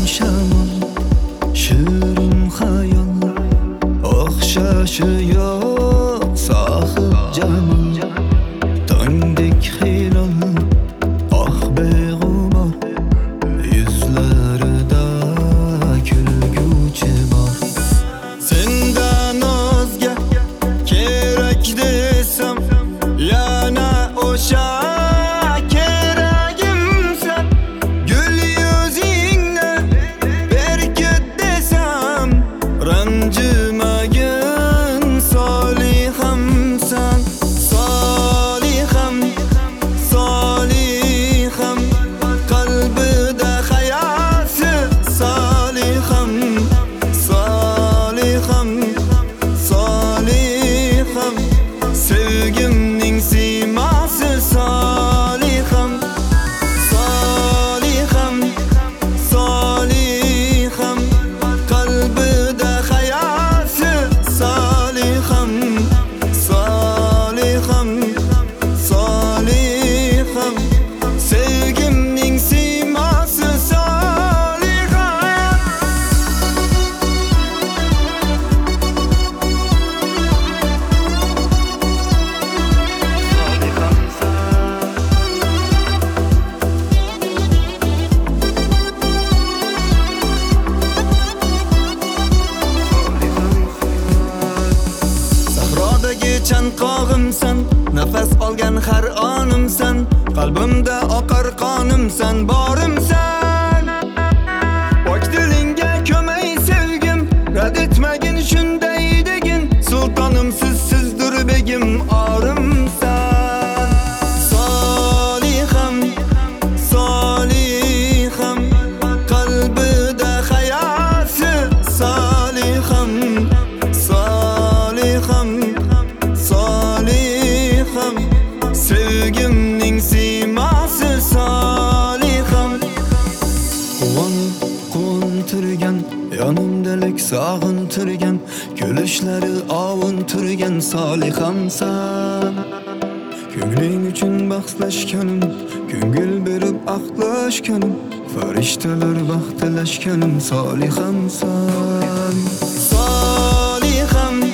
shamol, shirin xayol, o'xshashi yo'q sohib jamol. Tongdek hilol, oh beg'ubor, yuzlarida kulguchi bor. Sendan o'zga kerak desam, yana o'sha keragimsan. Gul yuzingni berkit desam, ranjimagin solihamsan. Soliham, soliham, qalbida hayoti soliham. Soliham, soliham, sevgimning siymasi soliham. Soliham, soliham, qalbida hayoti soliham. Soliham, soliham, sevgimning siymasi soliham. Sahrodagi chanqog'imsan, nafas olgan har onimsan, qalbimda oqar qonimsan, borimsan. Pok dilingga ko'may sevgim, rad etmagin shunday degin, sultonim sizsizdir begim, orimsan. Soliham, soliham, qalbida hayoti soliham. Soliham, soliham, sevgimning siymasi soliham. Quvonib quvontirgan, yonimdalik sog'intirgan, kulishlari ovuntirgan solihamsan. Ko'ngling uchun bahslashganim, ko'ngil berib aqlashganim, farishtalar baxt tilashganim solihamsan. Soliham,